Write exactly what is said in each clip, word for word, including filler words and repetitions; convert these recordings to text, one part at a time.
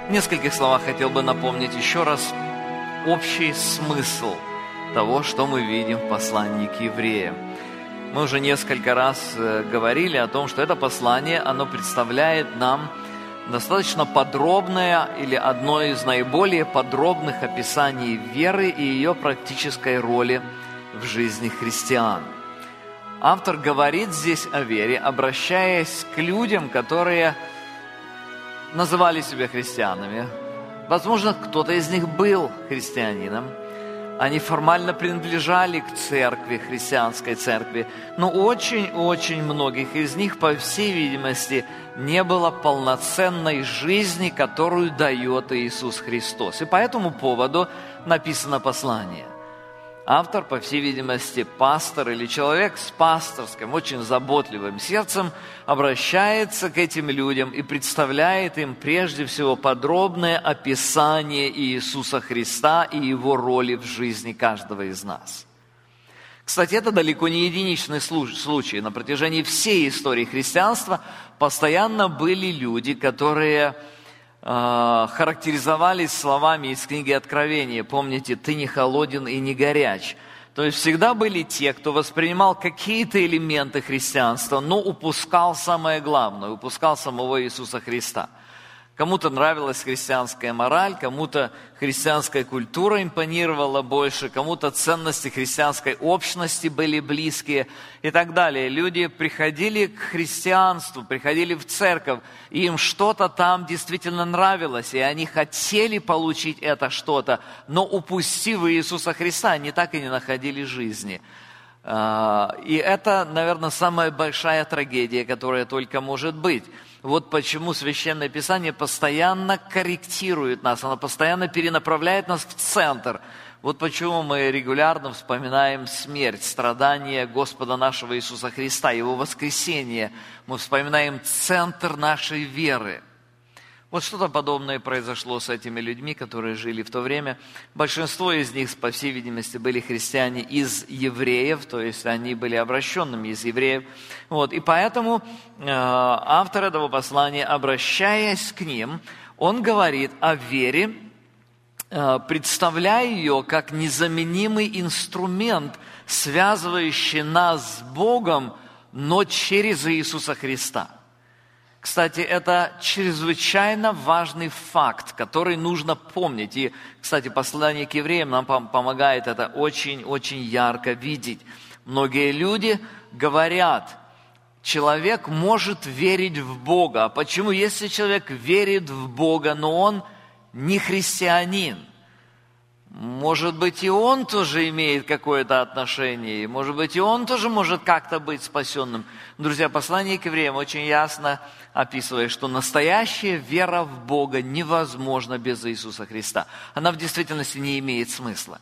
В нескольких словах хотел бы напомнить еще раз общий смысл того, что мы видим в послании к евреям. Мы уже несколько раз говорили о том, что это послание, оно представляет нам достаточно подробное или одно из наиболее подробных описаний веры и ее практической роли в жизни христиан. Автор говорит здесь о вере, обращаясь к людям, которые называли себя христианами. Возможно, кто-то из них был христианином. Они формально принадлежали к церкви, христианской церкви, но очень-очень многих из них, по всей видимости, не было полноценной жизни, которую дает Иисус Христос. И по этому поводу написано послание. Автор, по всей видимости, пастор или человек с пасторским, очень заботливым сердцем, обращается к этим людям и представляет им прежде всего подробное описание Иисуса Христа и Его роли в жизни каждого из нас. Кстати, это далеко не единичный случай. На протяжении всей истории христианства постоянно были люди, которые характеризовались словами из книги Откровения. Помните, «Ты не холоден и не горяч». То есть всегда были те, кто воспринимал какие-то элементы христианства, но упускал самое главное, упускал самого Иисуса Христа. Кому-то нравилась христианская мораль, кому-то христианская культура импонировала больше, кому-то ценности христианской общности были близкие и так далее. Люди приходили к христианству, приходили в церковь, и им что-то там действительно нравилось, и они хотели получить это что-то, но упустив Иисуса Христа, они так и не находили жизни. И это, наверное, самая большая трагедия, которая только может быть. Вот почему Священное Писание постоянно корректирует нас, оно постоянно перенаправляет нас в центр. Вот почему мы регулярно вспоминаем смерть, страдания Господа нашего Иисуса Христа, Его воскресение. Мы вспоминаем центр нашей веры. Вот что-то подобное произошло с этими людьми, которые жили в то время. Большинство из них, по всей видимости, были христиане из евреев, то есть они были обращенными из евреев. Вот. И поэтому э, автор этого послания, обращаясь к ним, он говорит о вере, э, представляя ее как незаменимый инструмент, связывающий нас с Богом, но через Иисуса Христа. Кстати, это чрезвычайно важный факт, который нужно помнить. И, кстати, послание к евреям нам помогает это очень-очень ярко видеть. Многие люди говорят, человек может верить в Бога. А почему? Если человек верит в Бога, но он не христианин, может быть, и он тоже имеет какое-то отношение, может быть, и он тоже может как-то быть спасенным. Друзья, послание к евреям очень ясно описывает, что настоящая вера в Бога невозможна без Иисуса Христа. Она в действительности не имеет смысла.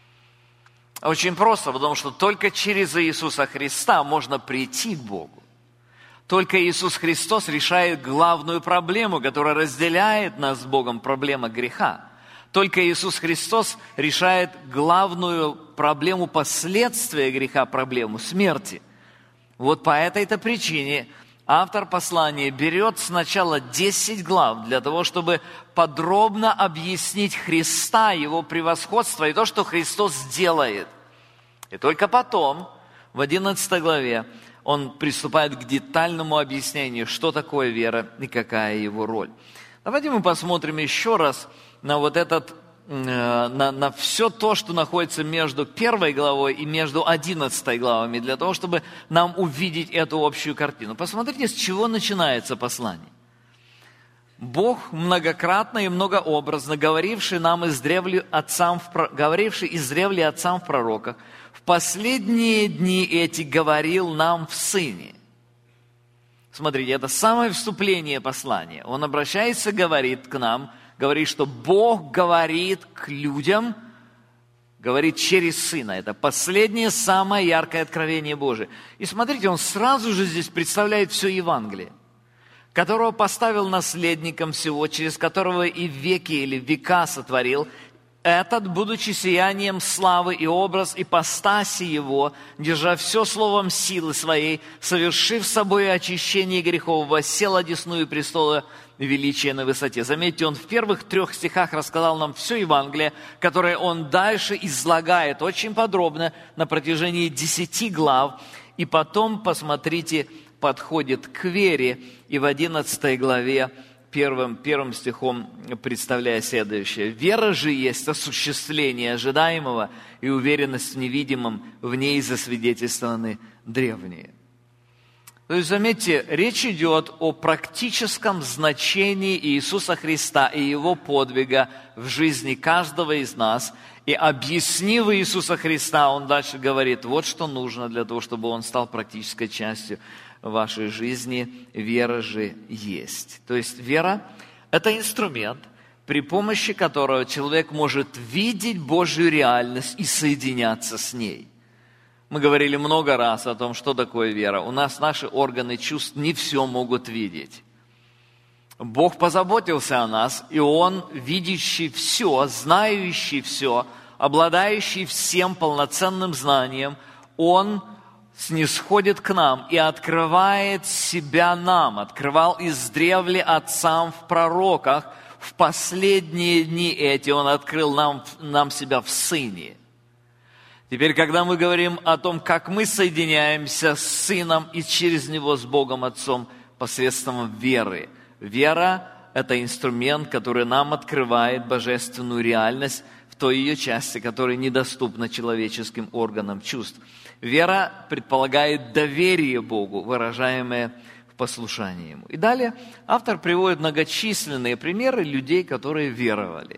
Очень просто, потому что только через Иисуса Христа можно прийти к Богу. Только Иисус Христос решает главную проблему, которая разделяет нас с Богом, проблема греха. Только Иисус Христос решает главную проблему последствия греха, проблему смерти. Вот по этой-то причине автор послания берет сначала десять глав для того, чтобы подробно объяснить Христа, Его превосходство и то, что Христос делает. И только потом, в одиннадцатой главе, он приступает к детальному объяснению, что такое вера и какая его роль. Давайте мы посмотрим еще раз на вот этот, на, на все то, что находится между первой главой и между одиннадцатой главами, для того, чтобы нам увидеть эту общую картину. Посмотрите, с чего начинается послание. Бог многократно и многообразно говоривший нам издревле отцам, говоривший издревле отцам в пророках, в последние дни эти говорил нам в Сыне. Смотрите, это самое вступление послания. Он обращается, говорит к нам, говорит, что Бог говорит к людям, говорит через Сына. Это последнее, самое яркое откровение Божие. И смотрите, он сразу же здесь представляет все Евангелие, которого поставил наследником всего, через которого и веки или века сотворил, Этот, будучи сиянием славы и образ ипостаси Его, держа все словом силы Своей, совершив собой очищение грехов, воссел одесную престола величия на высоте. Заметьте, он в первых трех стихах рассказал нам все Евангелие, которое он дальше излагает очень подробно на протяжении десяти глав. И потом, посмотрите, подходит к вере и в одиннадцатой главе Первым, первым стихом представляя следующее. «Вера же есть осуществление ожидаемого, и уверенность в невидимом, в ней засвидетельствованы древние». То есть, заметьте, речь идет о практическом значении Иисуса Христа и Его подвига в жизни каждого из нас. И объяснив Иисуса Христа, Он дальше говорит, вот что нужно для того, чтобы Он стал практической частью вашей жизни, вера же есть. То есть вера – это инструмент, при помощи которого человек может видеть Божью реальность и соединяться с ней. Мы говорили много раз о том, что такое вера. У нас наши органы чувств не все могут видеть. Бог позаботился о нас, и Он, видящий все, знающий все, обладающий всем полноценным знанием, Он снисходит к нам и открывает себя нам, открывал издревле отцам в пророках, в последние дни эти Он открыл нам, нам себя в Сыне. Теперь, когда мы говорим о том, как мы соединяемся с Сыном и через Него с Богом Отцом посредством веры. Вера – это инструмент, который нам открывает божественную реальность в той ее части, которая недоступна человеческим органам чувств. Вера предполагает доверие Богу, выражаемое в послушании Ему. И далее автор приводит многочисленные примеры людей, которые веровали.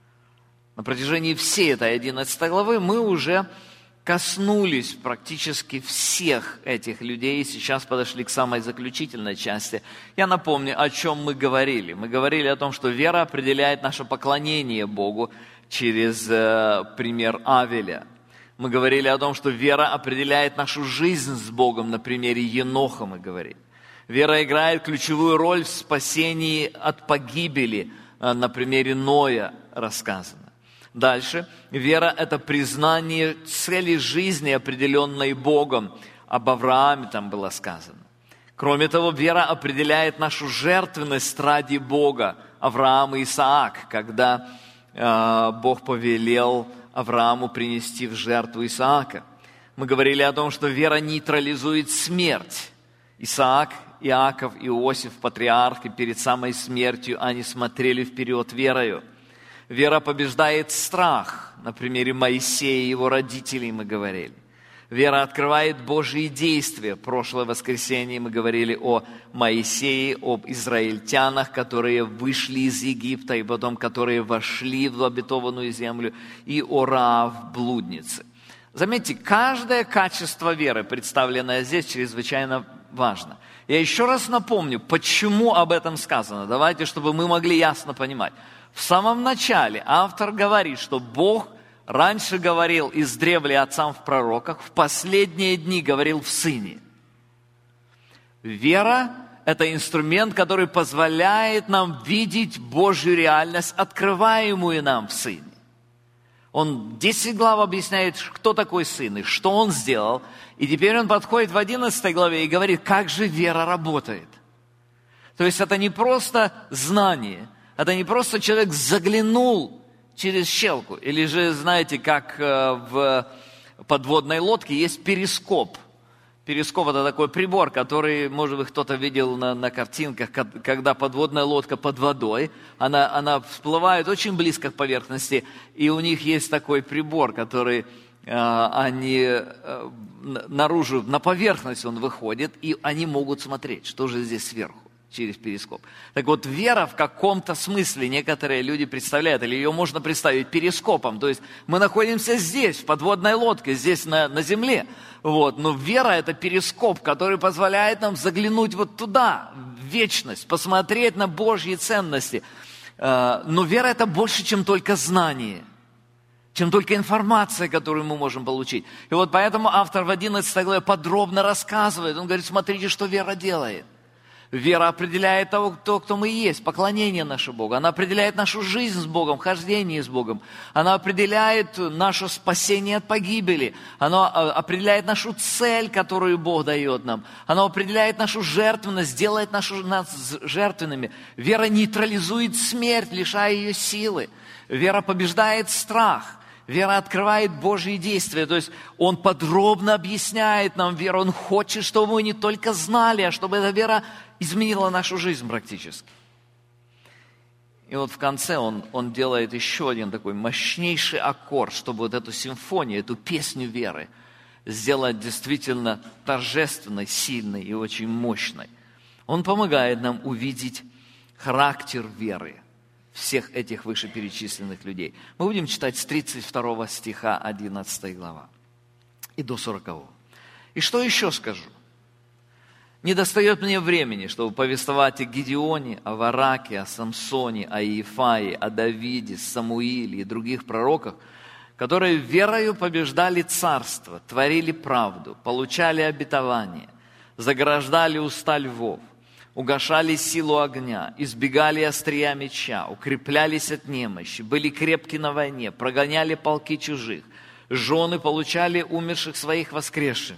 На протяжении всей этой одиннадцатой главы мы уже коснулись практически всех этих людей, и сейчас подошли к самой заключительной части. Я напомню, о чем мы говорили. Мы говорили о том, что вера определяет наше поклонение Богу через э, пример Авеля. Мы говорили о том, что вера определяет нашу жизнь с Богом, на примере Еноха мы говорили. Вера играет ключевую роль в спасении от погибели, на примере Ноя рассказано. Дальше. Вера – это признание цели жизни, определенной Богом. Об Аврааме там было сказано. Кроме того, вера определяет нашу жертвенность ради Бога. Авраам и Исаак, когда э, Бог повелел Аврааму принести в жертву Исаака. Мы говорили о том, что вера нейтрализует смерть. Исаак, Иаков, Иосиф, патриархи, перед самой смертью они смотрели вперед верою. Вера побеждает страх. На примере Моисея и его родителей мы говорили. Вера открывает Божьи действия. Прошлое воскресенье мы говорили о Моисее, об израильтянах, которые вышли из Египта, и потом, которые вошли в обетованную землю, и о Раав, блуднице. Заметьте, каждое качество веры, представленное здесь, чрезвычайно важно. Я еще раз напомню, почему об этом сказано. Давайте, чтобы мы могли ясно понимать. В самом начале автор говорит, что Бог раньше говорил издревле отцам в пророках, в последние дни говорил в Сыне. Вера – это инструмент, который позволяет нам видеть Божью реальность, открываемую нам в Сыне. Он десять глав объясняет, кто такой Сын и что Он сделал. И теперь он подходит в одиннадцатой главе и говорит, как же вера работает. То есть это не просто знание, это не просто человек заглянул через щелку. Или же, знаете, как в подводной лодке есть перископ. Перископ – это такой прибор, который, может быть, кто-то видел на, на картинках, когда подводная лодка под водой, она, она всплывает очень близко к поверхности, и у них есть такой прибор, который э, они э, наружу, на поверхность он выходит, и они могут смотреть, что же здесь сверху, через перископ. Так вот, вера в каком-то смысле, некоторые люди представляют, или ее можно представить перископом, то есть мы находимся здесь, в подводной лодке, здесь на, на земле, вот. Но вера – это перископ, который позволяет нам заглянуть вот туда, в вечность, посмотреть на Божьи ценности. Но вера – это больше, чем только знание, чем только информация, которую мы можем получить. И вот поэтому автор в одиннадцатой главе подробно рассказывает, он говорит, смотрите, что вера делает. Вера определяет того, кто, кто мы есть, поклонение наше Богу. Она определяет нашу жизнь с Богом, хождение с Богом. Она определяет наше спасение от погибели. Она определяет нашу цель, которую Бог дает нам. Она определяет нашу жертвенность, делает нашу, нас жертвенными. Вера нейтрализует смерть, лишая ее силы. Вера побеждает страх. Вера открывает Божьи действия. То есть Он подробно объясняет нам веру. Он хочет, чтобы мы не только знали, а чтобы эта вера изменила нашу жизнь практически. И вот в конце он, он делает еще один такой мощнейший аккорд, чтобы вот эту симфонию, эту песню веры сделать действительно торжественной, сильной и очень мощной. Он помогает нам увидеть характер веры всех этих вышеперечисленных людей. Мы будем читать с тридцать второго стиха одиннадцатой главы и до сорокового. И что еще скажу? Не достает мне времени, чтобы повествовать о Гидеоне, о Вараке, о Самсоне, о Иефае, о Давиде, Самуиле и других пророках, которые верою побеждали царство, творили правду, получали обетование, заграждали уста львов, угашали силу огня, избегали острия меча, укреплялись от немощи, были крепки на войне, прогоняли полки чужих, жены получали умерших своих воскресшими.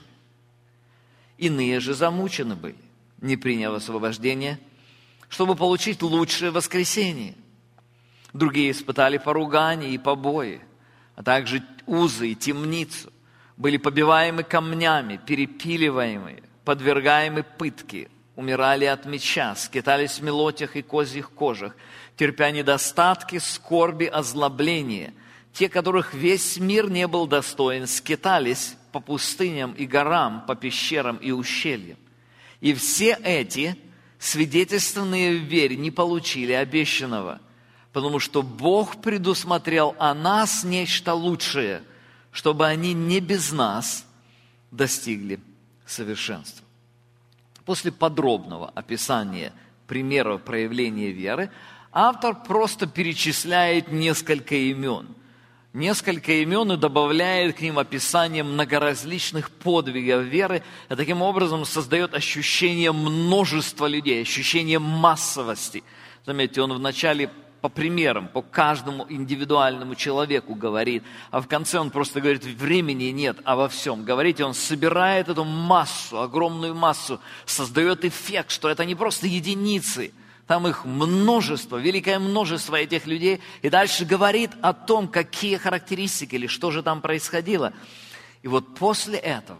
Иные же замучены были, не приняв освобождения, чтобы получить лучшее воскресение. Другие испытали поругание и побои, а также узы и темницу, были побиваемы камнями, перепиливаемы, подвергаемы пытке, умирали от меча, скитались в мелотях и козьих кожах, терпя недостатки, скорби, озлобления. Те, которых весь мир не был достоин, скитались по пустыням и горам, по пещерам и ущельям. И все эти, свидетельственные в вере, не получили обещанного, потому что Бог предусмотрел о нас нечто лучшее, чтобы они не без нас достигли совершенства. После подробного описания примеров проявления веры, автор просто перечисляет несколько имен. Несколько имен и добавляет к ним описание многоразличных подвигов веры, и таким образом создает ощущение множества людей, ощущение массовости. Заметьте, он вначале по примерам, по каждому индивидуальному человеку говорит, а в конце он просто говорит, времени нет, а во всем. Говорите, он собирает эту массу, огромную массу, создает эффект, что это не просто единицы, там их множество, великое множество этих людей, и дальше говорит о том, какие характеристики или что же там происходило. И вот после этого,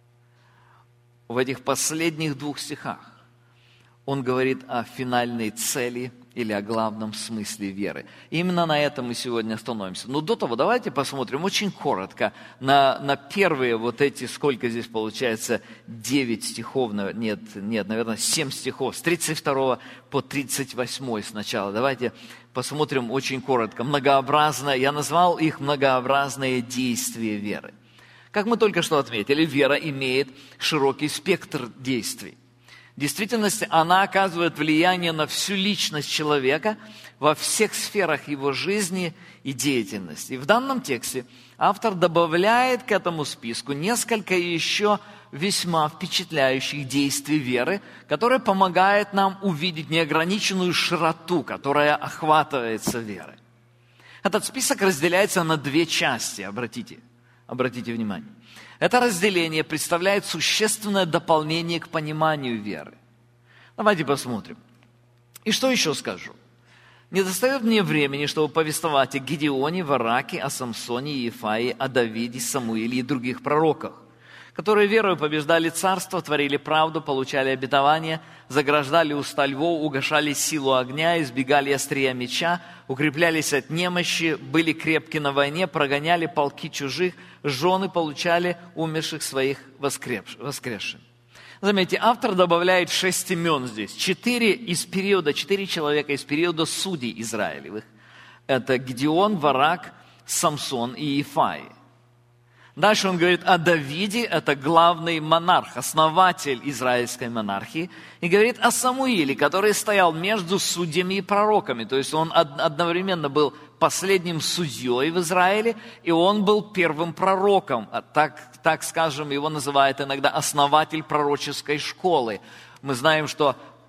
в этих последних двух стихах, он говорит о финальной цели или о главном смысле веры. И именно на этом мы сегодня остановимся. Но до того давайте посмотрим очень коротко на, на первые вот эти, сколько здесь получается, девять стихов, нет, нет, наверное, семь стихов, с тридцать второго по тридцать восьмой сначала. Давайте посмотрим очень коротко. Многообразное, я назвал их многообразное действие веры. Как мы только что отметили, вера имеет широкий спектр действий. В действительности она оказывает влияние на всю личность человека во всех сферах его жизни и деятельности. И в данном тексте автор добавляет к этому списку несколько еще весьма впечатляющих действий веры, которые помогают нам увидеть неограниченную широту, которая охватывается верой. Этот список разделяется на две части, обратите, обратите внимание. Это разделение представляет существенное дополнение к пониманию веры. Давайте посмотрим. И что еще скажу? Не достает мне времени, чтобы повествовать о Гидеоне, Вараке, о Самсоне, Иефае, о Давиде, Самуиле и других пророках, которые верою побеждали царство, творили правду, получали обетование, заграждали уста львов, угашали силу огня, избегали острия меча, укреплялись от немощи, были крепки на войне, прогоняли полки чужих, жены получали умерших своих воскресших. Заметьте, автор добавляет шесть имен здесь. Четыре из периода, четыре человека из периода судей израилевых. Это Гидеон, Варак, Самсон и Иефай. Дальше он говорит о Давиде, это главный монарх, основатель израильской монархии. И говорит о Самуиле, который стоял между судьями и пророками. То есть он одновременно был последним судьей в Израиле, и он был первым пророком. Так, так скажем, его называют иногда основатель пророческой школы. Мы знаем, что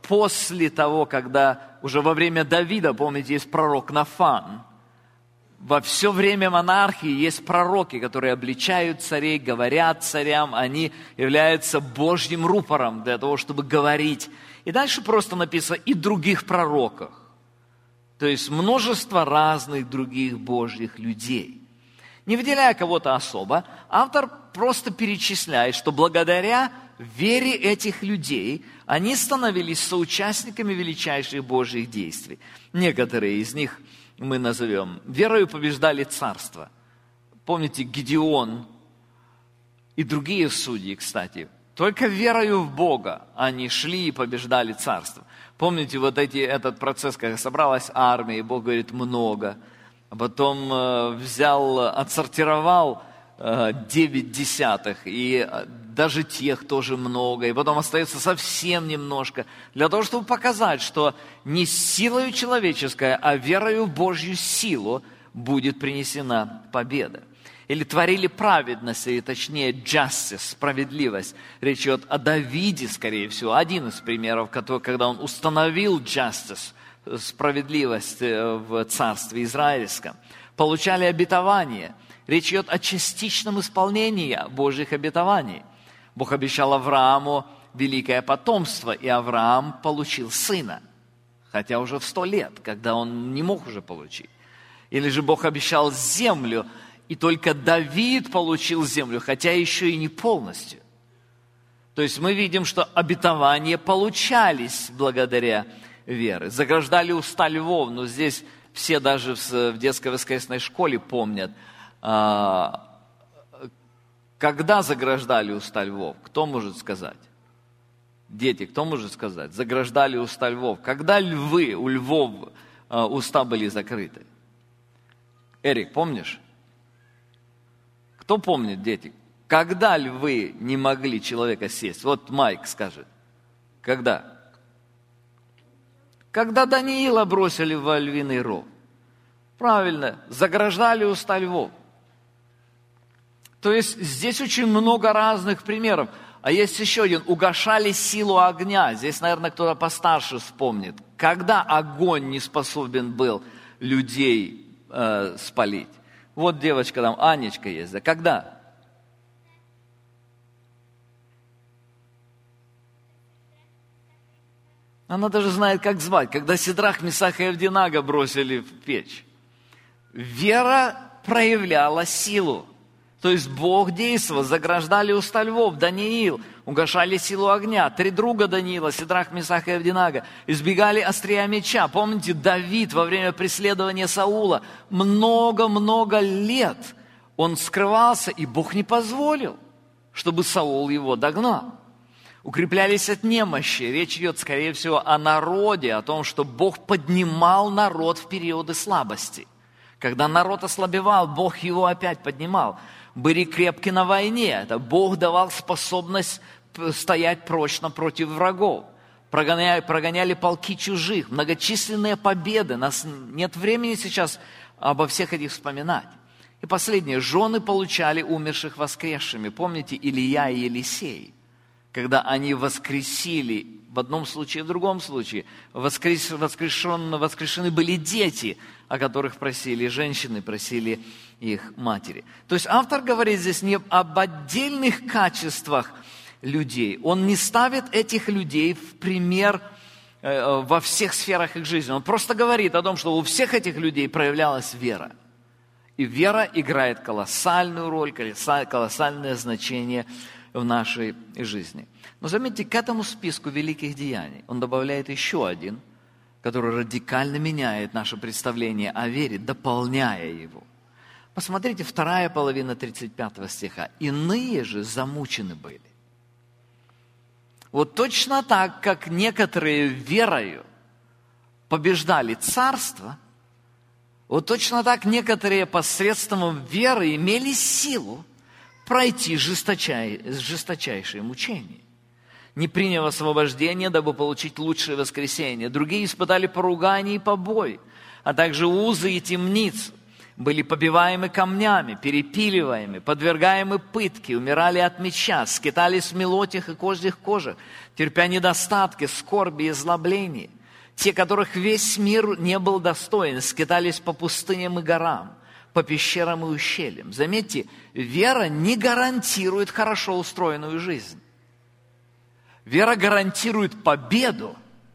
после того, когда уже во время Давида, помните, есть пророк Нафан, во все время монархии есть пророки, которые обличают царей, говорят царям, они являются Божьим рупором для того, чтобы говорить. И дальше просто написано «и других пророках». То есть множество разных других Божьих людей. Не выделяя кого-то особо, автор просто перечисляет, что благодаря вере этих людей они становились соучастниками величайших Божьих действий. Некоторые из них мы назовем. Верою побеждали царство. Помните, Гедеон и другие судьи, кстати. Только верою в Бога они шли и побеждали царство. Помните вот эти, этот процесс, когда собралась армия, и Бог говорит много. А потом э, взял, отсортировал э, девять десятых, и даже тех тоже много. И потом остается совсем немножко. Для того, чтобы показать, что не силою человеческой, а верою в Божью силу будет принесена победа. Или творили праведность, или точнее justice, справедливость. Речь идет о Давиде, скорее всего. Один из примеров, когда он установил justice, справедливость в царстве израильском. Получали обетование. Речь идет о частичном исполнении Божьих обетований. Бог обещал Аврааму великое потомство, и Авраам получил сына. Хотя уже в сто лет, когда он не мог уже получить. Или же Бог обещал землю, и только Давид получил землю, хотя еще и не полностью. То есть мы видим, что обетования получались благодаря вере. Заграждали уста львов, но здесь все даже в детской воскресной школе помнят, когда заграждали уста львов. Кто может сказать? Дети, кто может сказать? Заграждали уста львов. Когда львы, у львов уста были закрыты? Эрик, помнишь? Кто помнит, дети? Когда львы не могли человека съесть? Вот Майк скажет. Когда? Когда Даниила бросили во львиный ров. Правильно, заграждали уста львов. То есть здесь очень много разных примеров. А есть еще один. Угашали силу огня. Здесь, наверное, кто-то постарше вспомнит. Когда огонь не способен был людей э, спалить. Вот девочка там, Анечка есть. Да когда? Она даже знает, как звать. Когда Сидрах, Месах и Авдинага бросили в печь. Вера проявляла силу. То есть Бог действовал, заграждали уста львов, Даниил, угашали силу огня. Три друга Даниила, Сидрах, Месах и Авдинага, избегали острия меча. Помните, Давид во время преследования Саула много-много лет он скрывался, и Бог не позволил, чтобы Саул его догнал. Укреплялись от немощи. Речь идет, скорее всего, о народе, о том, что Бог поднимал народ в периоды слабости. Когда народ ослабевал, Бог его опять поднимал. Были крепки на войне. Это Бог давал способность стоять прочно против врагов. Прогоняли, прогоняли полки чужих. Многочисленные победы. У нас нет времени сейчас обо всех этих вспоминать. И последнее. Жены получали умерших воскресшими. Помните Илия и Елисей? Когда они воскресили, в одном случае и в другом случае, воскрес, воскрешен, воскрешены были дети, о которых просили женщины, просили их матери. То есть автор говорит здесь не об отдельных качествах людей. Он не ставит этих людей в пример э, во всех сферах их жизни. Он просто говорит о том, что у всех этих людей проявлялась вера. И вера играет колоссальную роль, колоссальное значение в нашей жизни. Но заметьте, к этому списку великих деяний он добавляет еще один, который радикально меняет наше представление о вере, дополняя его. Посмотрите, вторая половина тридцать пятого стиха. «Иные же замучены были». Вот точно так, как некоторые верою побеждали царство, вот точно так некоторые посредством веры имели силу пройти жесточай, жесточайшие мучения. Не приняв освобождение, дабы получить лучшее воскресение. Другие испытали поругание и побои, а также узы и темниц. были побиваемы камнями, перепиливаемы, подвергаемы пытке, умирали от меча, скитались в мелотях и козьих кожах, терпя недостатки, скорби и злобления. Те, которых весь мир не был достоин, скитались по пустыням и горам, по пещерам и ущельям. Заметьте, вера не гарантирует хорошо устроенную жизнь. Вера гарантирует победу.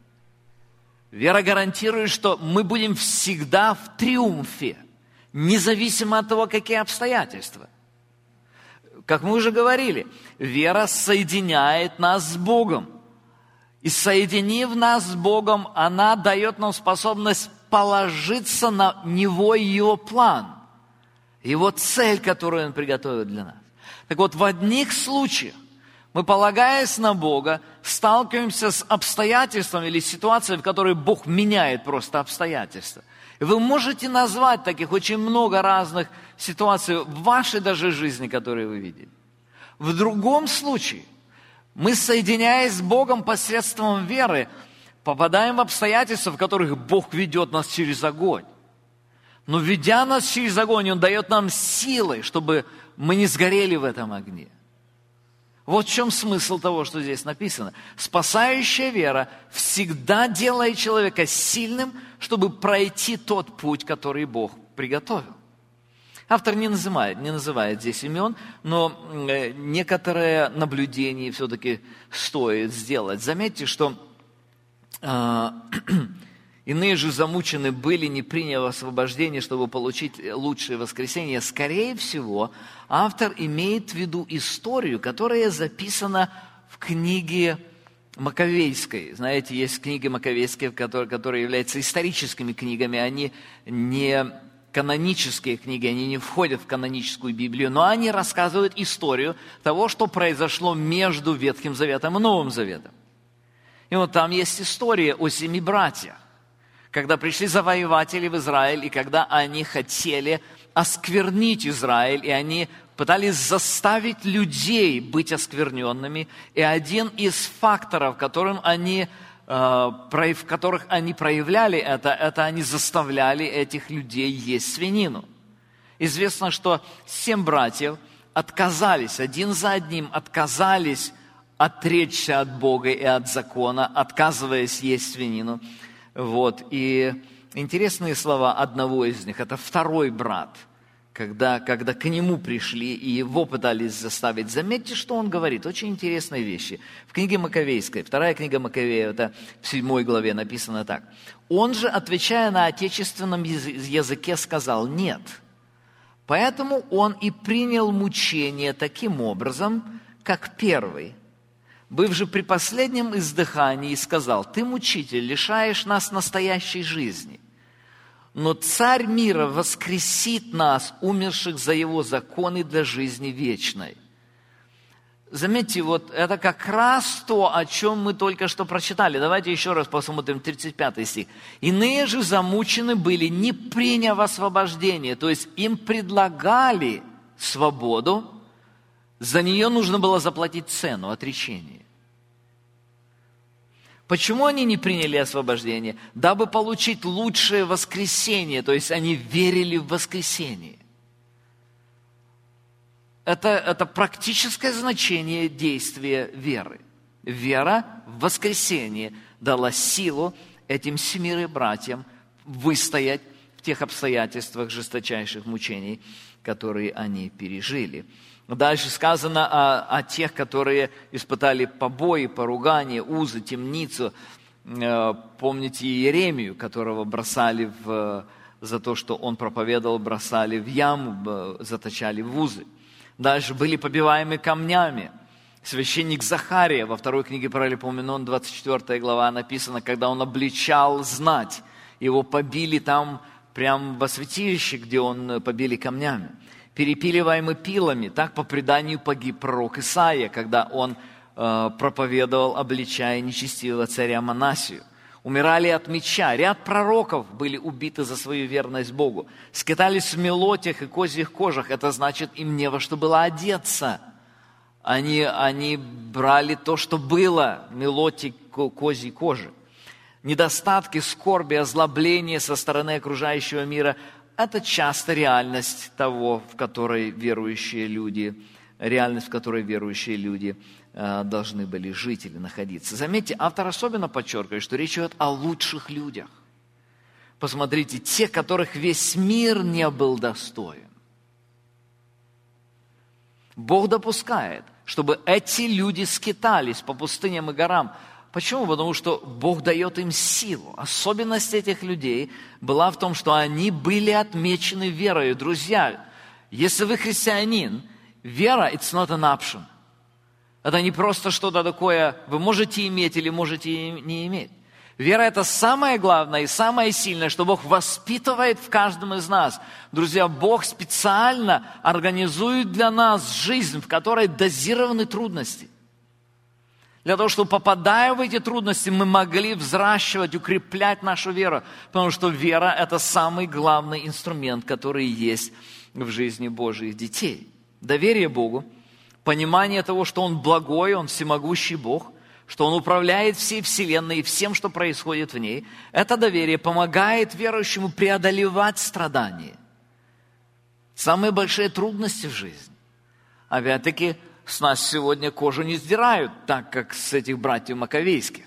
Вера гарантирует, что мы будем всегда в триумфе, независимо от того, какие обстоятельства. Как мы уже говорили, вера соединяет нас с Богом. И соединив нас с Богом, она дает нам способность положиться на Него и Его план, Его цель, которую Он приготовил для нас. Так вот, в одних случаях мы, полагаясь на Бога, сталкиваемся с обстоятельствами или ситуацией, в которой Бог меняет просто обстоятельства. И вы можете назвать таких очень много разных ситуаций в вашей даже жизни, которые вы видели. В другом случае мы, соединяясь с Богом посредством веры, попадаем в обстоятельства, в которых Бог ведет нас через огонь. Но ведя нас через огонь, Он дает нам силы, чтобы мы не сгорели в этом огне. Вот в чем смысл того, что здесь написано. Спасающая вера всегда делает человека сильным, чтобы пройти тот путь, который Бог приготовил. Автор не называет, не называет здесь имен, но некоторые наблюдения все-таки стоит сделать. Заметьте, что э, иные же замучены были, не приняв освобождение, чтобы получить лучшее воскресение. Скорее всего, автор имеет в виду историю, которая записана в книге Маковейской. Знаете, есть книги Маковейские, которые, которые являются историческими книгами. Они не канонические книги, они не входят в каноническую Библию, но они рассказывают историю того, что произошло между Ветхим Заветом и Новым Заветом. И вот там есть история о семи братьях, когда пришли завоеватели в Израиль, и когда они хотели осквернить Израиль, и они пытались заставить людей быть оскверненными, и один из факторов, которым они, в которых они проявляли это, это они заставляли этих людей есть свинину. Известно, что семь братьев отказались, один за одним отказались отречься от Бога и от закона, отказываясь есть свинину. Вот. И интересные слова одного из них, это второй брат, когда, когда к нему пришли и его пытались заставить. Заметьте, что он говорит, очень интересные вещи. В книге Маковейской, вторая книга Маковея, это в седьмой главе написано так. Он же, отвечая на отечественном языке, сказал «нет». Поэтому он и принял мучение таким образом, как первый. Быв же при последнем издыхании, сказал, «Ты, мучитель, лишаешь нас настоящей жизни, но Царь мира воскресит нас, умерших за Его законы для жизни вечной». Заметьте, вот это как раз то, о чем мы только что прочитали. Давайте еще раз посмотрим тридцать пятый стих. «Иные же замучены были, не приняв освобождение». То есть им предлагали свободу, за нее нужно было заплатить цену, отречение. Почему они не приняли освобождение? Дабы получить лучшее воскресение, то есть они верили в воскресение. Это, это практическое значение действия веры. Вера в воскресение дала силу этим семи братьям выстоять в тех обстоятельствах жесточайших мучений, которые они пережили. Дальше сказано о, о тех, которые испытали побои, поругание, узы, темницу. Помните Иеремию, которого бросали в, за то, что он проповедовал, бросали в яму, заточали в узы. Дальше были побиваемы камнями. Священник Захария, во второй книге Паралипоменон, двадцать четвёртая глава, написано, когда он обличал знать, его побили там, прямо во святилище, где он побили камнями. Перепиливаемы пилами, так по преданию погиб пророк Исаия, когда он э, проповедовал, обличая нечестивого царя Манасию. Умирали от меча. Ряд пророков были убиты за свою верность Богу. Скитались в мелотях и козьих кожах. Это значит, им не во что было одеться. Они, они брали то, что было, мелоти, козьей кожи. Недостатки, скорби, озлобления со стороны окружающего мира это часто реальность того, в которой верующие люди, реальность, в которой верующие люди должны были жить или находиться. Заметьте, автор особенно подчеркивает, что речь идет о лучших людях. Посмотрите, те, которых весь мир не был достоин. Бог допускает, чтобы эти люди скитались по пустыням и горам. Почему? Потому что Бог дает им силу. Особенность этих людей была в том, что они были отмечены верой. Друзья, если вы христианин, вера – it's not an option. Это не просто что-то такое, вы можете иметь или можете не иметь. Вера – это самое главное и самое сильное, что Бог воспитывает в каждом из нас. Друзья, Бог специально организует для нас жизнь, в которой дозированы трудности. Для того, чтобы, попадая в эти трудности, мы могли взращивать, укреплять нашу веру. Потому что вера – это самый главный инструмент, который есть в жизни Божьих детей. Доверие Богу, понимание того, что Он благой, Он всемогущий Бог, что Он управляет всей вселенной и всем, что происходит в ней, это доверие помогает верующему преодолевать страдания. Самые большие трудности в жизни. Опять-таки, с нас сегодня кожу не сдирают, так как с этих братьев маковейских.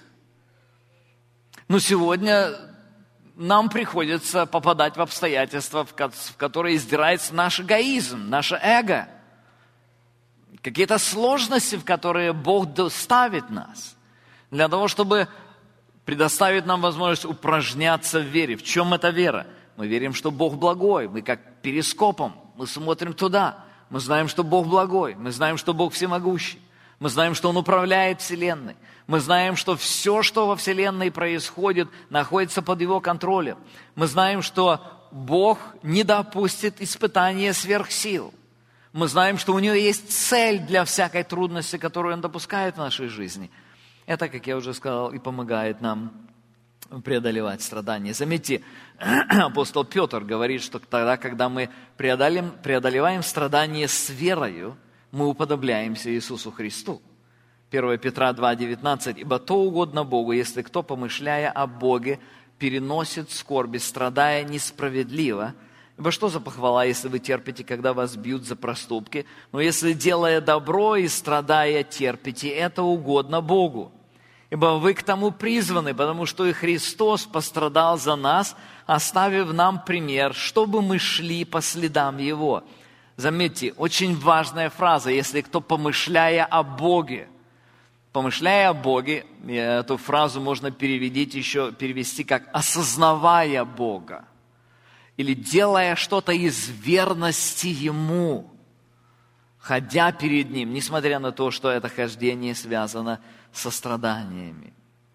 Но сегодня нам приходится попадать в обстоятельства, в которые издирается наш эгоизм, наше эго. Какие-то сложности, в которые Бог ставит нас, для того, чтобы предоставить нам возможность упражняться в вере. В чем эта вера? Мы верим, что Бог благой, мы как перископом, мы смотрим туда. Мы знаем, что Бог благой, мы знаем, что Бог всемогущий, мы знаем, что Он управляет Вселенной, мы знаем, что все, что во Вселенной происходит, находится под Его контролем. Мы знаем, что Бог не допустит испытания сверх сил. Мы знаем, что у Него есть цель для всякой трудности, которую Он допускает в нашей жизни. Это, как я уже сказал, и помогает нам преодолевать страдания. Заметьте, апостол Петр говорит, что тогда, когда мы преодолеем, преодолеваем страдания с верою, мы уподобляемся Иисусу Христу. первое Петра два девятнадцать. «Ибо то угодно Богу, если кто, помышляя о Боге, переносит скорби, страдая несправедливо. Ибо что за похвала, если вы терпите, когда вас бьют за проступки? Но если, делая добро и страдая, терпите, это угодно Богу. Ибо вы к тому призваны, потому что и Христос пострадал за нас, оставив нам пример, чтобы мы шли по следам Его». Заметьте, очень важная фраза, если кто, помышляя о Боге. Помышляя о Боге, эту фразу можно перевести еще, перевести как «осознавая Бога». Или делая что-то из верности Ему, ходя перед Ним, несмотря на то, что это хождение связано со страданиями.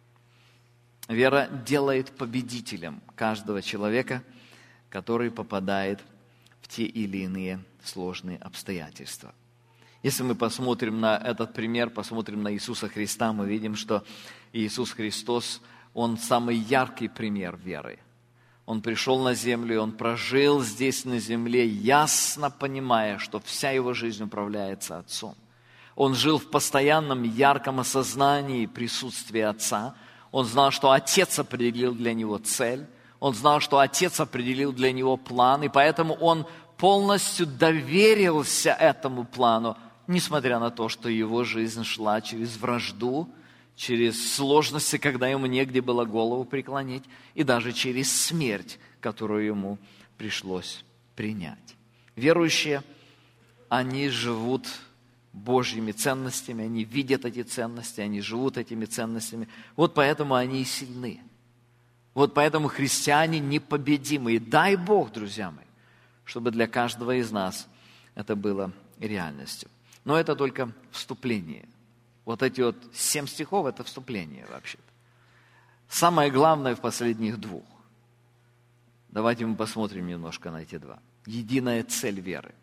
Вера делает победителем каждого человека, который попадает в те или иные сложные обстоятельства. Если мы посмотрим на этот пример, посмотрим на Иисуса Христа, мы видим, что Иисус Христос, Он самый яркий пример веры. Он пришел на землю, и Он прожил здесь на земле, ясно понимая, что вся Его жизнь управляется Отцом. Он жил в постоянном ярком осознании присутствия Отца. Он знал, что Отец определил для Него цель. Он знал, что Отец определил для Него план, и поэтому Он полностью доверился этому плану, несмотря на то, что Его жизнь шла через вражду, через сложности, когда Ему негде было голову преклонить, и даже через смерть, которую Ему пришлось принять. Верующие, они живут Божьими ценностями, они видят эти ценности, они живут этими ценностями. Вот поэтому они и сильны. Вот поэтому христиане непобедимы. И дай Бог, друзья мои, чтобы для каждого из нас это было реальностью. Но это только вступление. Вот эти вот семь стихов – это вступление вообще-то. Самое главное в последних двух. Давайте мы посмотрим немножко на эти два. Единая цель веры.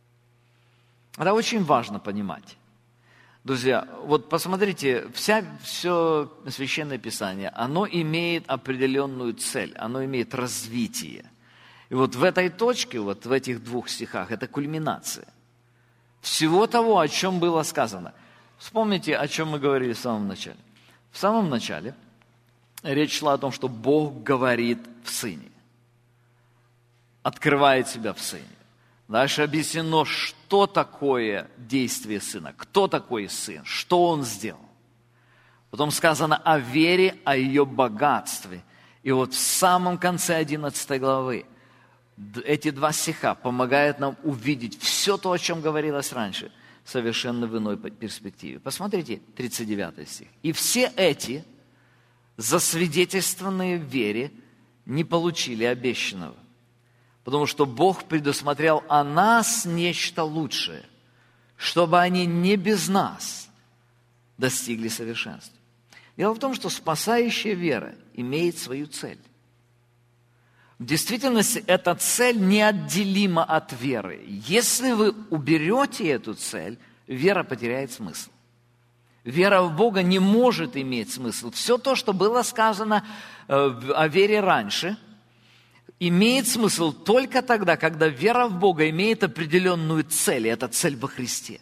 Это очень важно понимать. Друзья, вот посмотрите, вся, все Священное Писание, оно имеет определенную цель, оно имеет развитие. И вот в этой точке, вот в этих двух стихах, это кульминация всего того, о чем было сказано. Вспомните, о чем мы говорили в самом начале. В самом начале речь шла о том, что Бог говорит в Сыне. открывает себя в Сыне. Дальше объяснено, что такое действие Сына, кто такой Сын, что Он сделал. Потом сказано о вере, о ее богатстве. И вот в самом конце одиннадцатой главы эти два стиха помогают нам увидеть все то, о чем говорилось раньше, совершенно в иной перспективе. Посмотрите, тридцать девятый стих. «И все эти, засвидетельствованные в вере, не получили обещанного, потому что Бог предусмотрел о нас нечто лучшее, чтобы они не без нас достигли совершенства». Дело в том, что спасающая вера имеет свою цель. В действительности эта цель неотделима от веры. Если вы уберете эту цель, вера потеряет смысл. Вера в Бога не может иметь смысл. Все то, что было сказано о вере раньше, имеет смысл только тогда, когда вера в Бога имеет определенную цель, и это цель во Христе.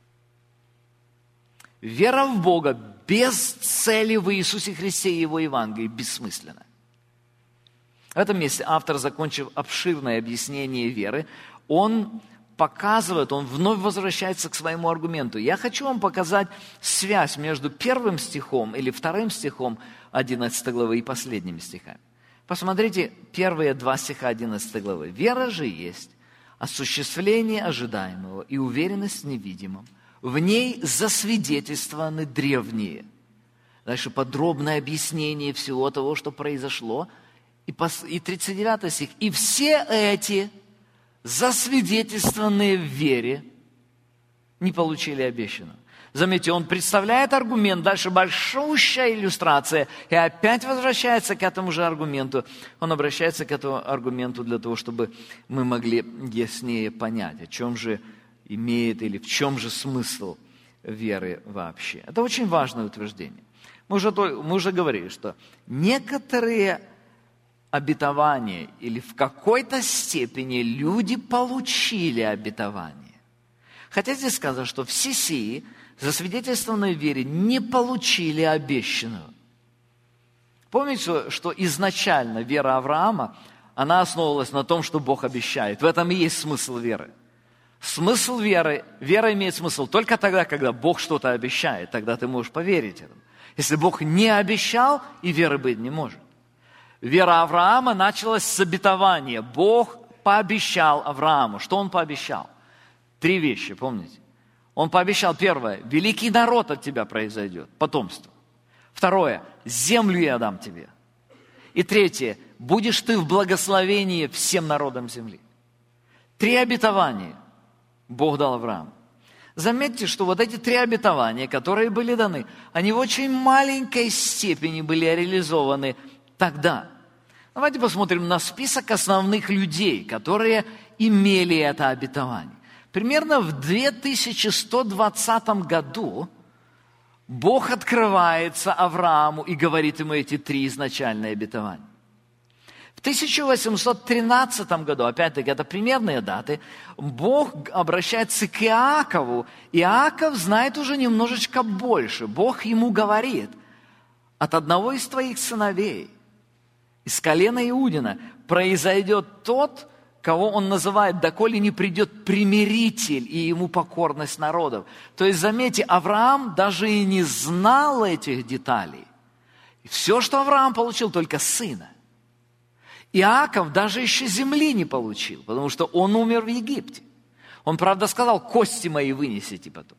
Вера в Бога без цели в Иисусе Христе и Его Евангелии бессмысленна. В этом месте автор, закончив обширное объяснение веры, он показывает, он вновь возвращается к своему аргументу. Я хочу вам показать связь между первым стихом или вторым стихом одиннадцатой главы и последними стихами. Посмотрите первые два стиха одиннадцатой главы. «Вера же есть осуществление ожидаемого и уверенность в невидимом. В ней засвидетельствованы древние». Дальше подробное объяснение всего того, что произошло. И тридцать девятый стих. «И все эти, засвидетельствованные в вере, не получили обещанного». Заметьте, он представляет аргумент, дальше большущая иллюстрация, и опять возвращается к этому же аргументу. Он обращается к этому аргументу для того, чтобы мы могли яснее понять, о чем же имеет или в чем же смысл веры вообще. Это очень важное утверждение. Мы уже, мы уже говорили, что некоторые обетования или в какой-то степени люди получили обетование. Хотя здесь сказано, что все сии, засвидетельствованные в вере, не получили обещанного. Помните, что изначально вера Авраама, она основывалась на том, что Бог обещает. В этом и есть смысл веры. Смысл веры, вера имеет смысл только тогда, когда Бог что-то обещает, тогда ты можешь поверить этому. Если Бог не обещал, и веры быть не может. Вера Авраама началась с обетования. Бог пообещал Аврааму. Что он пообещал? Три вещи, помните? Он пообещал, первое, великий народ от тебя произойдет, потомство. Второе, землю я дам тебе. И третье, будешь ты в благословении всем народам земли. Три обетования Бог дал Аврааму. Заметьте, что вот эти три обетования, которые были даны, они в очень маленькой степени были реализованы тогда. Давайте посмотрим на список основных людей, которые имели это обетование. Примерно в две тысячи сто двадцатом году Бог открывается Аврааму и говорит ему эти три изначальные обетования. В тысяча восемьсот тринадцатом году, опять-таки это примерные даты, Бог обращается к Иакову. Иаков знает уже немножечко больше. Бог ему говорит: от одного из твоих сыновей, из колена Иудина, произойдет тот, кого он называет, доколе не придет примиритель и ему покорность народов. То есть, заметьте, Авраам даже и не знал этих деталей. И все, что Авраам получил, только сына. Иаков даже еще земли не получил, потому что он умер в Египте. Он, правда, сказал: кости мои вынесите потом.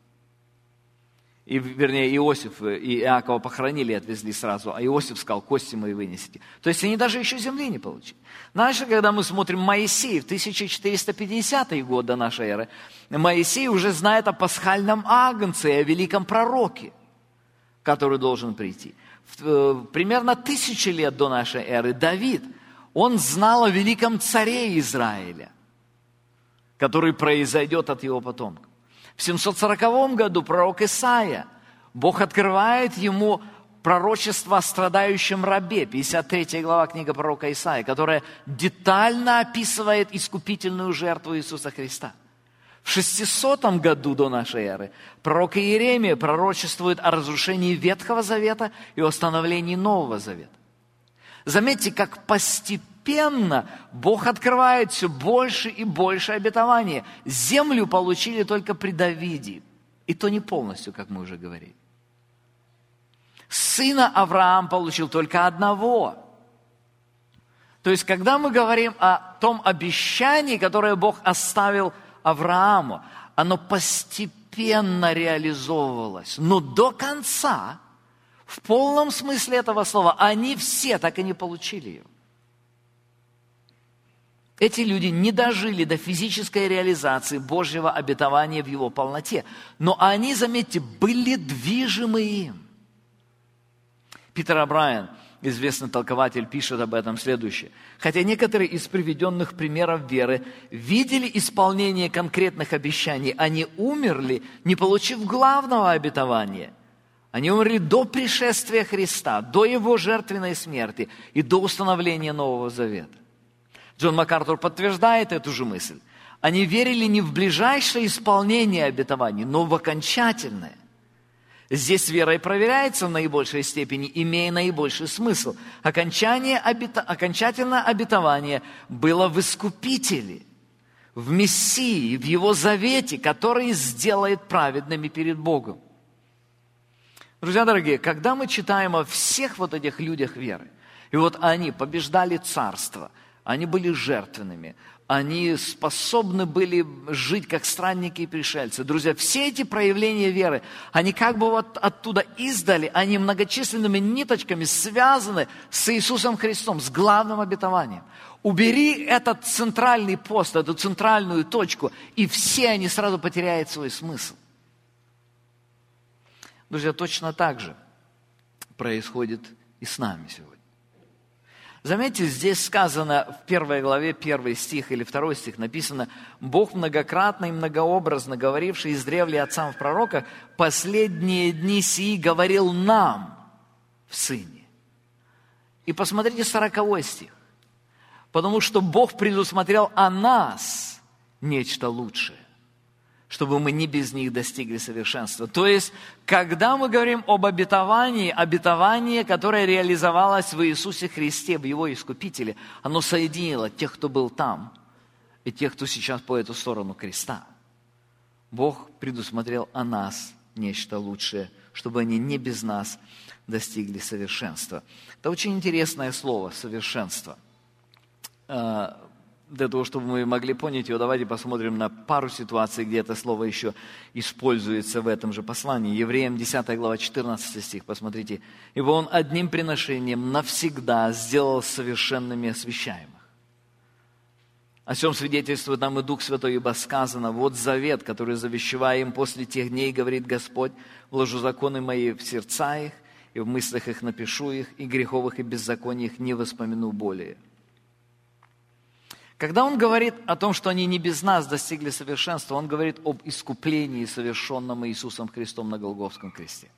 И, вернее, Иосиф и Иакова похоронили и отвезли сразу, а Иосиф сказал: кости мои вынесите. То есть они даже еще земли не получили. Дальше, когда мы смотрим Моисей, в тысяча четыреста пятидесятый год до нашей эры, Моисей уже знает о пасхальном агнце и о великом пророке, который должен прийти. В, примерно тысячи лет до нашей эры Давид, он знал о великом царе Израиля, который произойдет от его потомков. В семьсот сороковом году пророк Исаия, Бог открывает ему пророчество о страдающем рабе, пятьдесят третья глава книга пророка Исаии, которая детально описывает искупительную жертву Иисуса Христа. В шестисотом году до нашей эры пророк Иеремия пророчествует о разрушении Ветхого Завета и о становлении Нового Завета. Заметьте, как постепенно постепенно Бог открывает все больше и больше обетований. Землю получили только при Давиде. И то не полностью, как мы уже говорили. Сына Авраам получил только одного. То есть, когда мы говорим о том обещании, которое Бог оставил Аврааму, оно постепенно реализовывалось. Но до конца, в полном смысле этого слова, они все так и не получили его. Эти люди не дожили до физической реализации Божьего обетования в его полноте. Но они, заметьте, были движимы им. Питер О'Брайен, известный толкователь, пишет об этом следующее. Хотя некоторые из приведенных примеров веры видели исполнение конкретных обещаний, они умерли, не получив главного обетования. Они умерли до пришествия Христа, до Его жертвенной смерти и до установления Нового Завета. Джон МакАртур подтверждает эту же мысль. Они верили не в ближайшее исполнение обетований, но в окончательное. Здесь вера и проверяется в наибольшей степени, имея наибольший смысл. Окончание обета... Окончательное обетование было в Искупителе, в Мессии, в Его завете, который сделает праведными перед Богом. Друзья дорогие, когда мы читаем о всех вот этих людях веры, и вот они побеждали царство, они были жертвенными, они способны были жить как странники и пришельцы. Друзья, все эти проявления веры, они как бы вот оттуда издали, они многочисленными ниточками связаны с Иисусом Христом, с главным обетованием. Убери этот центральный пост, эту центральную точку, и все они сразу потеряют свой смысл. Друзья, точно так же происходит и с нами сегодня. Заметьте, здесь сказано в первой главе, первый стих или второй стих написано: «Бог многократно и многообразно говоривший издревле отцам в пророках, последние дни сии говорил нам в Сыне». И посмотрите сороковой стих. «Потому что Бог предусмотрел о нас нечто лучшее, чтобы мы не без них достигли совершенства». То есть, когда мы говорим об обетовании, обетование, которое реализовалось в Иисусе Христе, в Его Искупителе, оно соединило тех, кто был там, и тех, кто сейчас по эту сторону креста. Бог предусмотрел о нас нечто лучшее, чтобы они не без нас достигли совершенства. Это очень интересное слово «совершенство». Для того, чтобы мы могли понять его, давайте посмотрим на пару ситуаций, где это слово еще используется в этом же послании. Евреям десятая глава, четырнадцатый стих, посмотрите. «Ибо Он одним приношением навсегда сделал совершенными освящаемых». О сем свидетельствует нам и Дух Святой, ибо сказано: «Вот завет, который завещевая им после тех дней, говорит Господь, вложу законы мои в сердца их, и в мыслях их напишу их, и греховых и беззакониях не воспомяну более». Когда он говорит о том, что они не без нас достигли совершенства, он говорит об искуплении, совершенном Иисусом Христом на Голгофском кресте.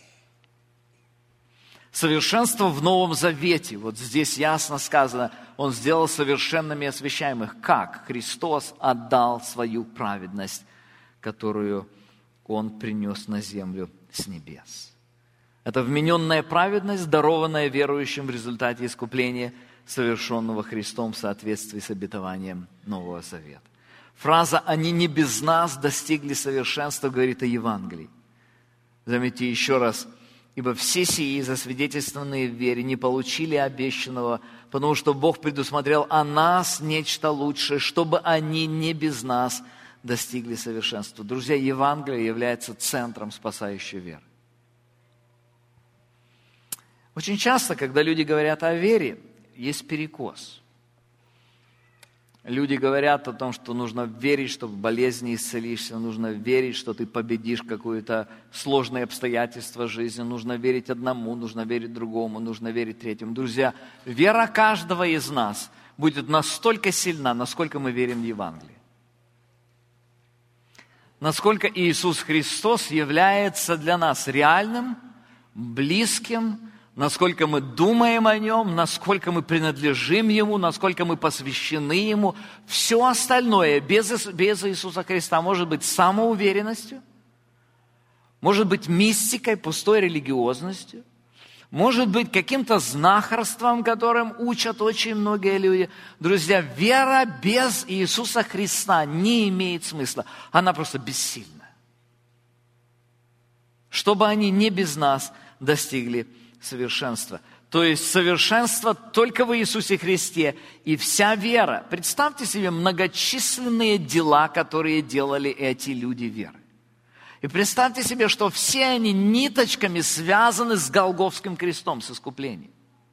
Совершенство в Новом Завете. Вот здесь ясно сказано, Он сделал совершенными освящаемых. Как? Христос отдал свою праведность, которую Он принес на землю с небес. Это вмененная праведность, дарованная верующим в результате искупления, совершенного Христом в соответствии с обетованием Нового Завета. Фраза «они не без нас достигли совершенства» говорит о Евангелии. Заметьте еще раз: «Ибо все сии, засвидетельствованные в вере, не получили обещанного, потому что Бог предусмотрел о нас нечто лучшее, чтобы они не без нас достигли совершенства». Друзья, Евангелие является центром спасающей веры. Очень часто, когда люди говорят о вере, есть перекос. Люди говорят о том, что нужно верить, что в болезни исцелишься, нужно верить, что ты победишь какое-то сложное обстоятельство жизни, нужно верить одному, нужно верить другому, нужно верить третьему. Друзья, вера каждого из нас будет настолько сильна, насколько мы верим в Евангелие. Насколько Иисус Христос является для нас реальным, близким, насколько мы думаем о Нем, насколько мы принадлежим Ему, насколько мы посвящены Ему. Все остальное без, без Иисуса Христа может быть самоуверенностью, может быть мистикой, пустой религиозностью, может быть каким-то знахарством, которым учат очень многие люди. Друзья, вера без Иисуса Христа не имеет смысла. Она просто бессильна. Чтобы они не без нас достигли совершенства. То есть совершенство только в Иисусе Христе. И вся вера. Представьте себе многочисленные дела, которые делали эти люди веры. И представьте себе, что все они ниточками связаны с Голгофским крестом, с искуплением.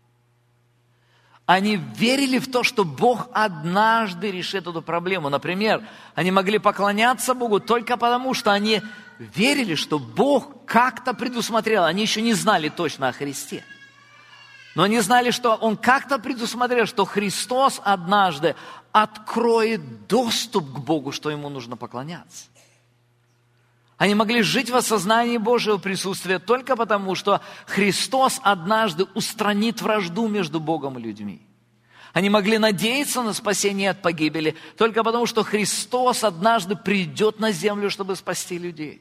Они верили в то, что Бог однажды решит эту проблему. Например, они могли поклоняться Богу только потому, что они верили, что Бог как-то предусмотрел. Они еще не знали точно о Христе. Но они знали, что Он как-то предусмотрел, что Христос однажды откроет доступ к Богу, что Ему нужно поклоняться. Они могли жить в осознании Божьего присутствия только потому, что Христос однажды устранит вражду между Богом и людьми. Они могли надеяться на спасение от погибели только потому, что Христос однажды придет на землю, чтобы спасти людей.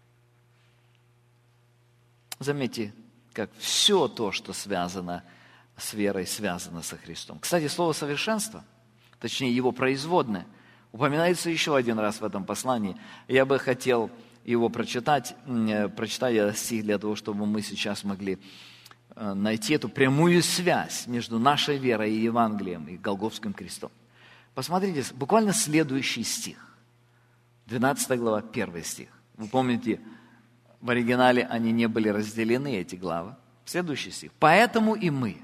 Заметьте, как все то, что связано с верой, связано со Христом. Кстати, слово «совершенство», точнее его производное, упоминается еще один раз в этом послании. Я бы хотел его прочитать, прочитаю стих для того, чтобы мы сейчас могли найти эту прямую связь между нашей верой и Евангелием, и Голгофским крестом. Посмотрите, буквально следующий стих. двенадцатая глава, первый стих. Вы помните, в оригинале они не были разделены, эти главы. Следующий стих. «Поэтому и мы,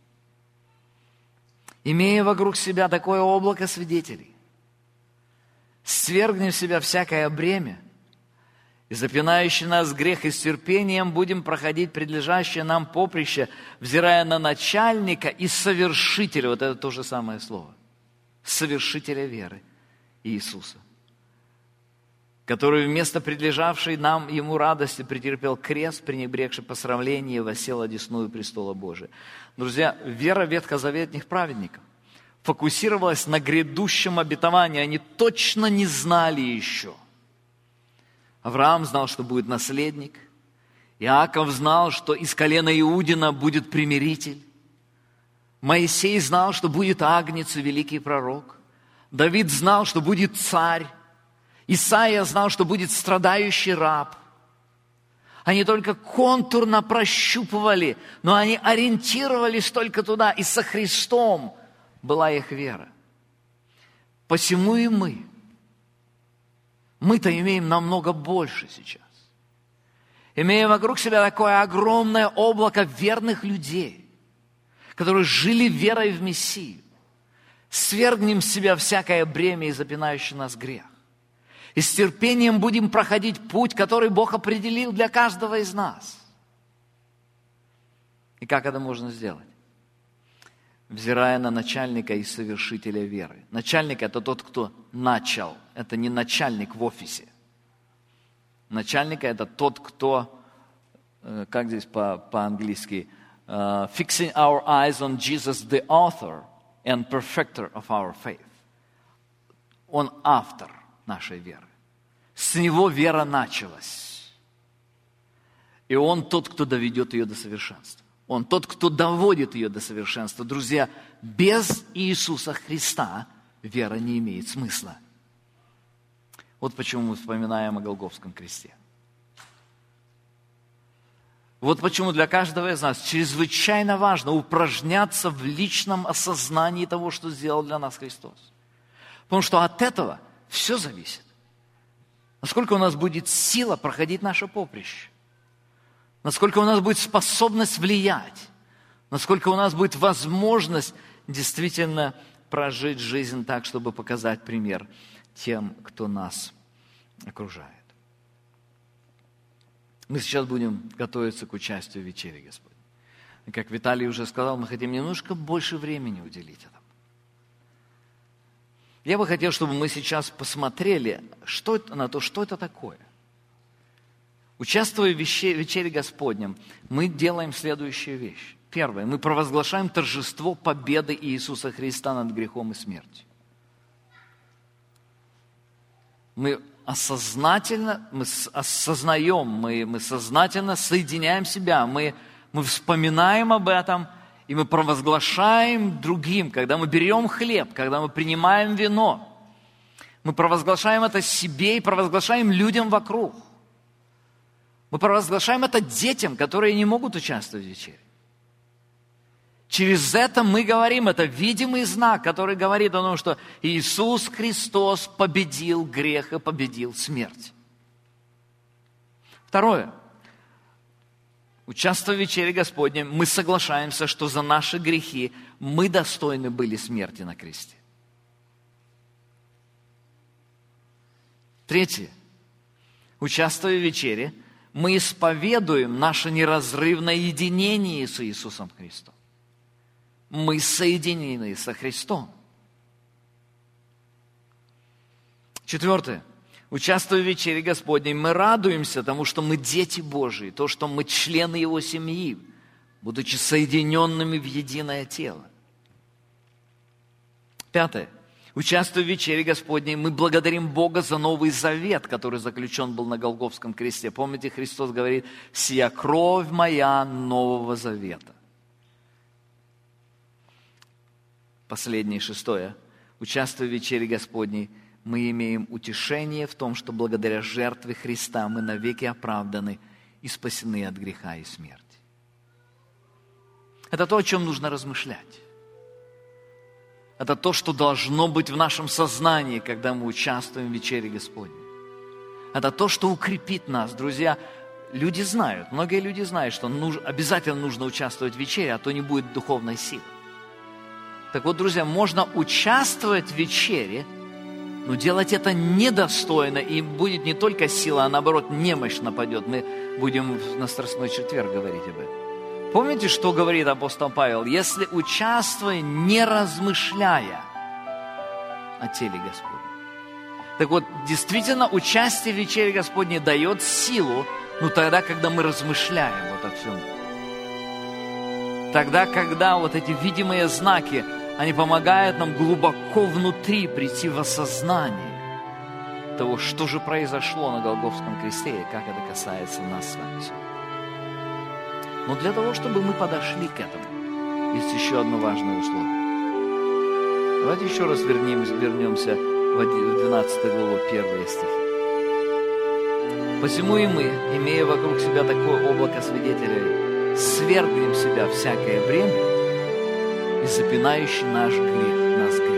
имея вокруг себя такое облако свидетелей, свергнем в себя всякое бремя, и запинающий нас грех, и с терпением будем проходить предлежащее нам поприще, взирая на начальника и совершителя». Вот это то же самое слово. Совершителя веры Иисуса, который вместо предлежавшей нам Ему радости претерпел крест, пренебрегший посрамление, и воссел одесную престола Божия. Друзья, вера ветхозаветных праведников фокусировалась на грядущем обетовании. Они точно не знали еще. Авраам знал, что будет наследник. Иаков знал, что из колена Иудина будет примиритель. Моисей знал, что будет агнец и великий пророк. Давид знал, что будет царь. Исаия знал, что будет страдающий раб. Они только контурно прощупывали, но они ориентировались только туда, и со Христом была их вера. Посему и мы. Мы-то имеем намного больше сейчас. Имея вокруг себя такое огромное облако верных людей, которые жили верой в Мессию, свергнем с себя всякое бремя и запинающий нас грех. И с терпением будем проходить путь, который Бог определил для каждого из нас. И как это можно сделать? Взирая на начальника и совершителя веры. Начальник – это тот, кто начал. Это не начальник в офисе. Начальник – это тот, кто, как здесь по- по-английски, uh, fixing our eyes on Jesus, the author and perfecter of our faith. Он автор нашей веры. С него вера началась. И он тот, кто доведет ее до совершенства. Он тот, кто доводит ее до совершенства. Друзья, без Иисуса Христа вера не имеет смысла. Вот почему мы вспоминаем о Голгофском кресте. Вот почему для каждого из нас чрезвычайно важно упражняться в личном осознании того, что сделал для нас Христос. Потому что от этого все зависит. Насколько у нас будет сила проходить наше поприще. Насколько у нас будет способность влиять. Насколько у нас будет возможность действительно прожить жизнь так, чтобы показать пример тем, кто нас окружает. Мы сейчас будем готовиться к участию в вечере Господней. И как Виталий уже сказал, мы хотим немножко больше времени уделить этому. Я бы хотел, чтобы мы сейчас посмотрели что это, на то, что это такое. Участвуя в вечере Господнем, мы делаем следующую вещь. Первое, мы провозглашаем торжество победы Иисуса Христа над грехом и смертью. Мы осознательно, мы осознаем, мы, мы сознательно соединяем себя, мы Мы вспоминаем об этом, и мы провозглашаем другим, когда мы берем хлеб, когда мы принимаем вино. Мы провозглашаем это себе и провозглашаем людям вокруг. Мы провозглашаем это детям, которые не могут участвовать в вечере. Через это мы говорим, это видимый знак, который говорит о том, что Иисус Христос победил грех и победил смерть. Второе. Участвуя в вечере Господней, мы соглашаемся, что за наши грехи мы достойны были смерти на кресте. Третье. Участвуя в вечере, мы исповедуем наше неразрывное единение с Иисусом Христом. Мы соединены со Христом. Четвертое. Участвуя в вечере Господней, мы радуемся тому, что мы дети Божии, то, что мы члены Его семьи, будучи соединенными в единое тело. Пятое. Участвуя в вечере Господней, мы благодарим Бога за Новый Завет, который заключен был на Голгофском кресте. Помните, Христос говорит: «Сия кровь моя Нового Завета». Последнее, шестое. Участвуя в вечере Господней, мы имеем утешение в том, что благодаря жертве Христа мы навеки оправданы и спасены от греха и смерти. Это то, о чем нужно размышлять. Это то, что должно быть в нашем сознании, когда мы участвуем в вечере Господней. Это то, что укрепит нас. Друзья, люди знают, многие люди знают, что нужно, обязательно нужно участвовать в вечере, а то не будет духовной силы. Так вот, друзья, можно участвовать в вечере, но делать это недостойно, и будет не только сила, а наоборот немощь нападет. Мы будем на Страстной четверг говорить об этом. Помните, что говорит апостол Павел? Если участвуя, не размышляя о теле Господнем. Так вот, действительно, участие в вечере Господней дает силу, но тогда, когда мы размышляем вот о всем. Тогда, когда вот эти видимые знаки, они помогают нам глубоко внутри прийти в осознание того, что же произошло на Голгофском кресте и как это касается нас с вами. Но для того, чтобы мы подошли к этому, есть еще одно важное условие. Давайте еще раз вернемся, вернемся в двенадцатую главу, первые стихи. «Посему и мы, имея вокруг себя такое облако свидетелей, свергнем себя всякое бремя и запинающий наш грех, нас грех,